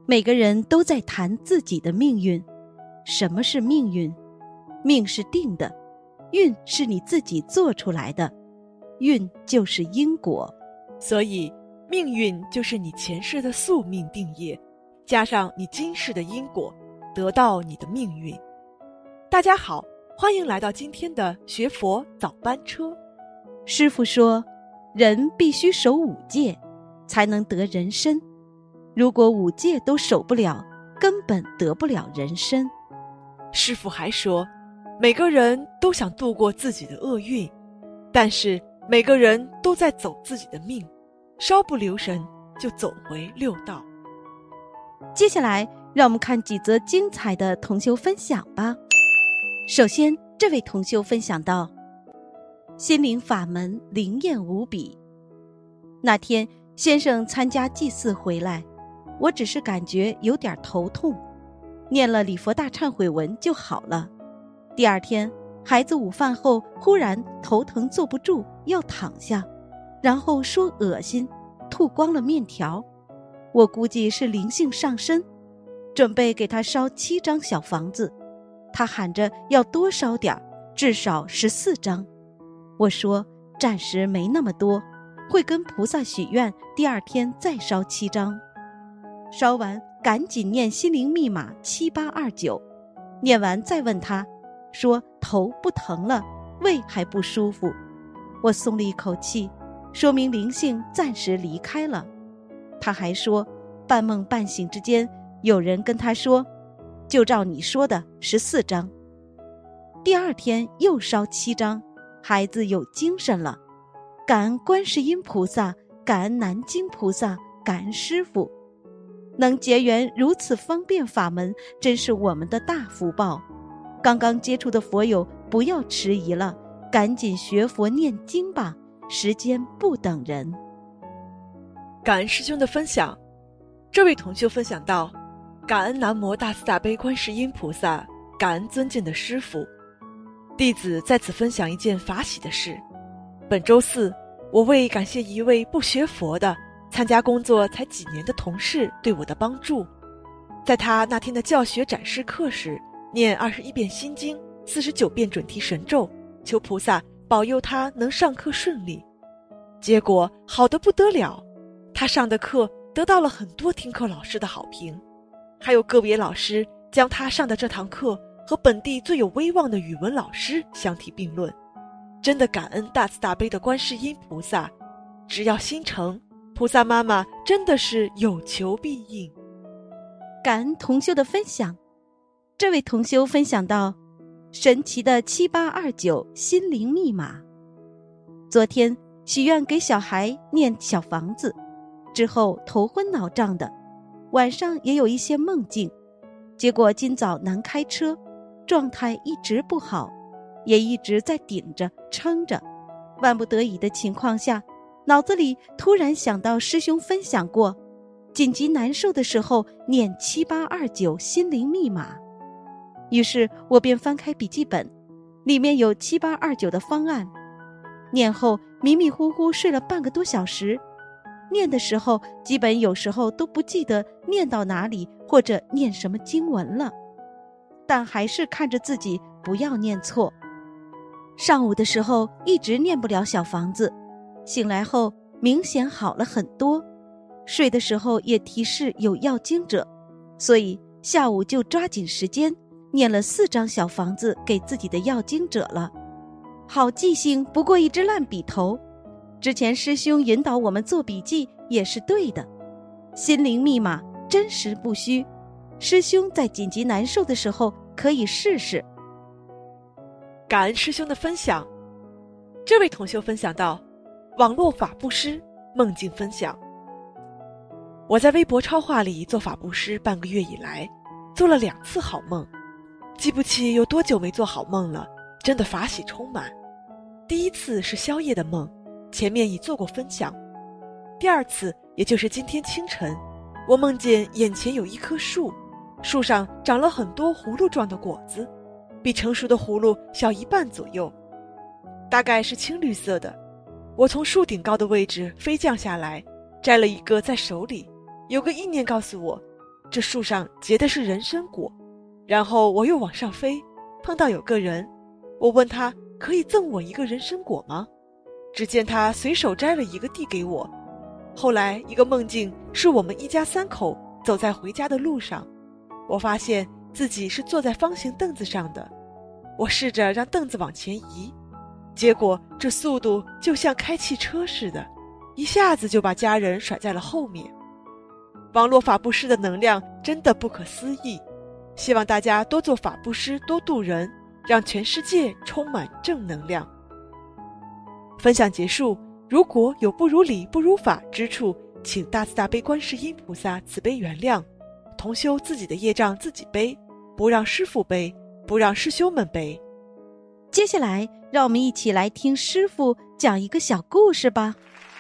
每个人都在谈自己的命运。什么是命运？命是定的，运是你自己做出来的，运就是因果。 所以命运就是你前世的宿命定业，加上你今世的因果，得到你的命运。大家好，欢迎来到今天的学佛早班车。 师父说，人必须守5戒，才能得人身。如果5戒都守不了，根本得不了人身。 师父还说，每个人都想度过自己的厄运，但是每个人都在走自己的命，稍不留神就走回六道。 接下来让我们看几则精彩的同修分享吧。首先，这位同修分享到，心灵法门灵验无比。那天先生参加祭祀回来，我只是感觉有点头痛，念了礼佛大忏悔文就好了。第二天孩子午饭后忽然头疼坐不住，要躺下，然后说恶心，吐光了面条。我估计是灵性上身，准备给他烧7张小房子，他喊着要多烧点，至少14张。我说暂时没那么多，会跟菩萨许愿，第二天再烧7张。烧完赶紧念心灵密码7829，念完再问他，说头不疼了，胃还不舒服。我松了一口气，说明灵性暂时离开了。他还说半梦半醒之间，有人跟他说，就照你说的14张。第二天又烧7张，孩子有精神了。感恩观世音菩萨，感恩南京菩萨，感恩师父，能结缘如此方便法门，真是我们的大福报。刚刚接触的佛友不要迟疑了，赶紧学佛念经吧，时间不等人。 感恩师兄的分享。这位同修分享到，感恩南无大慈大悲观世音菩萨，感恩尊敬的师父。弟子在此分享一件法喜的事。本周四，我为感谢一位不学佛的参加工作才几年的同事对我的帮助，在他那天的教学展示课时，念21遍心经，49遍准提神咒，求菩萨保佑他能上课顺利。结果好得不得了，他上的课得到了很多听课老师的好评，还有个别老师将他上的这堂课和本地最有威望的语文老师相提并论。真的感恩大慈大悲的观世音菩萨，只要心诚，菩萨妈妈真的是有求必应。 感恩同修的分享。这位同修分享到，神奇的7829心灵密码。昨天许愿给小孩念小房子，之后头昏脑胀的，晚上也有一些梦境，结果今早难开车，状态一直不好，也一直在顶着撑着。万不得已的情况下，脑子里突然想到师兄分享过，紧急难受的时候念7829心灵密码。于是我便翻开笔记本，里面有7829的方案。念后迷迷糊糊睡了半个多小时，念的时候基本有时候都不记得念到哪里或者念什么经文了，但还是看着自己不要念错。上午的时候一直念不了小房子，醒来后明显好了很多，睡的时候也提示有要经者，所以下午就抓紧时间念了4张小房子给自己的要经者了。好记性不过一支烂笔头，之前师兄引导我们做笔记也是对的，心灵密码真实不虚，师兄在紧急难受的时候可以试试。 感恩师兄的分享。这位同修分享到，网络法布施梦境分享。我在微博超话里做法布施半个月以来，做了2次好梦，记不起有多久没做好梦了，真的法喜充满。第一次是宵夜的梦，前面已做过分享。第二次，也就是今天清晨，我梦见眼前有一棵树，树上长了很多葫芦状的果子，比成熟的葫芦小1半左右，大概是青绿色的。我从树顶高的位置飞降下来，摘了一个在手里，有个意念告诉我， 这树上结的是人参果。然后我又往上飞，碰到有个人，我问他可以赠我一个人参果吗？只见他随手摘了一个递给我。后来一个梦境是我们一家3口走在回家的路上，我发现自己是坐在方形凳子上的，我试着让凳子往前移，结果这速度就像开汽车似的，一下子就把家人甩在了后面。网络法布施的能量真的不可思议，希望大家多做法布施，多度人，让全世界充满正能量。分享结束，如果有不如理不如法之处，请大慈大悲观世音菩萨慈悲原谅。同修自己的业障自己背，不让师父背，不让师兄们背。 接下来让我们一起来听师父讲一个小故事吧。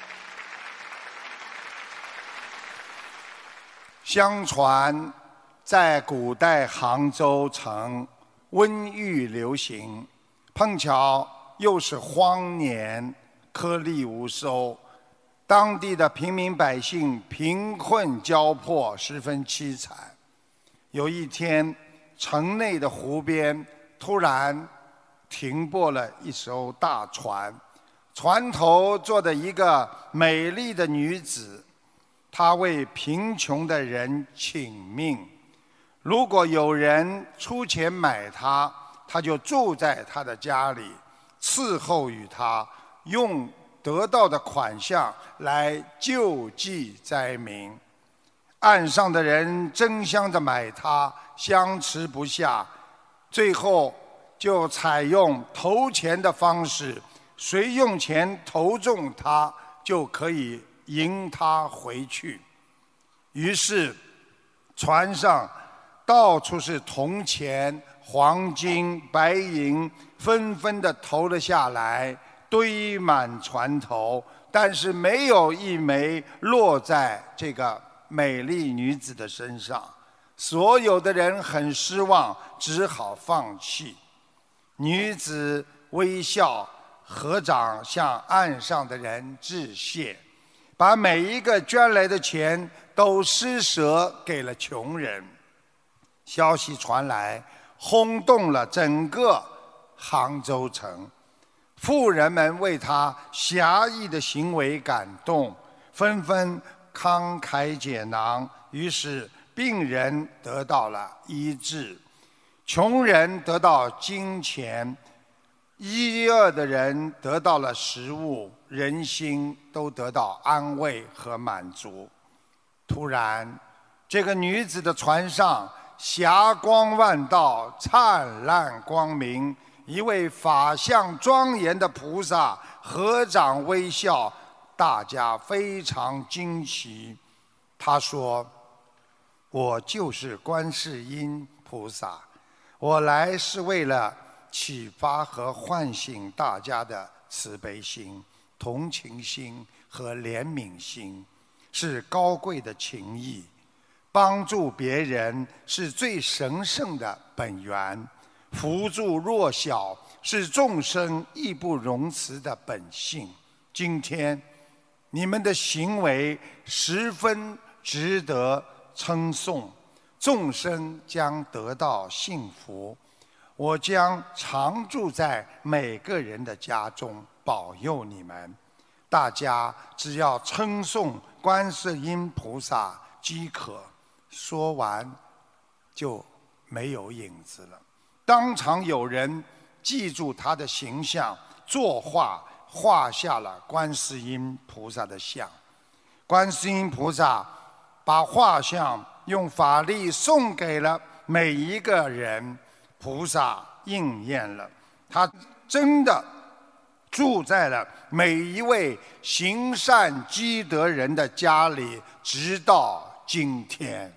相传在古代杭州城瘟疫流行，碰巧又是荒年，颗粒无收，当地的平民百姓贫困交迫，十分凄惨。有一天，城内的湖边突然停泊了一艘大船，船头坐着一个美丽的女子，她为贫穷的人请命，如果有人出钱买她，她就住在他的家里，伺候于他，用得到的款项来救济灾民。岸上的人争相着买它，相持不下，最后就采用投钱的方式，谁用钱投中它，就可以迎它回去。于是船上到处是铜钱、黄金、白银，纷纷地投了下来，堆满船头，但是没有一枚落在这个美丽女子的身上。所有的人很失望，只好放弃。女子微笑合掌向岸上的人致谢，把每一个捐来的钱都施舍给了穷人。消息传来，轰动了整个杭州城。富人们为他侠义的行为感动，纷纷慷慨解囊，于是病人得到了医治，穷人得到金钱，饥饿的人得到了食物，人心都得到安慰和满足。突然，这个女子的船上霞光万道，灿烂光明，一位法相庄严的菩萨合掌微笑，大家非常惊奇。他说：我就是观世音菩萨，我来是为了启发和唤醒大家的慈悲心、同情心和怜悯心，是高贵的情谊。帮助别人是最神圣的本源，扶助弱小是众生义不容辞的本性。今天你们的行为十分值得称颂，众生将得到幸福。我将常住在每个人的家中，保佑你们。大家只要称颂观世音菩萨即可。说完就没有影子了。当场有人记住他的形象，作画画下了观世音菩萨的像。观世音菩萨把画像用法力送给了每一个人，菩萨应验了，他真的住在了每一位行善积德人的家里，直到今天。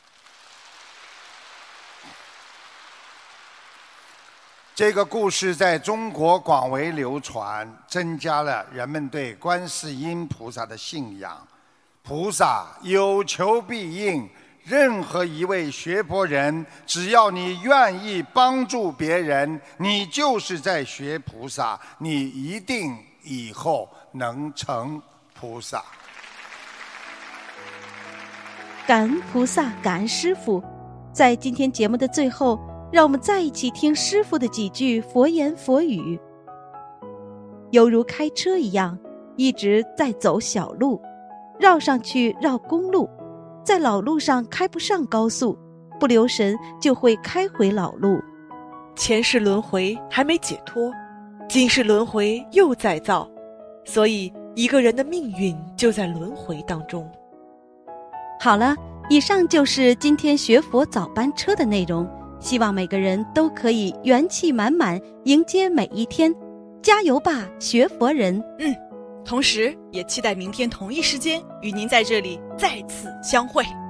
这个故事在中国广为流传，增加了人们对观世音菩萨的信仰。菩萨有求必应，任何一位学佛人，只要你愿意帮助别人，你就是在学菩萨，你一定以后能成菩萨。 感恩菩萨，感恩师父。在今天节目的最后，让我们再一起听师父的几句佛言佛语。犹如开车一样，一直在走小路，绕上去绕公路，在老路上开不上高速，不留神就会开回老路。 前世轮回还没解脱，今世轮回又再造，所以一个人的命运就在轮回当中。 好了，以上就是今天学佛早班车的内容，希望每个人都可以元气满满迎接每一天，加油吧，学佛人！ 同时也期待明天同一时间与您在这里再次相会。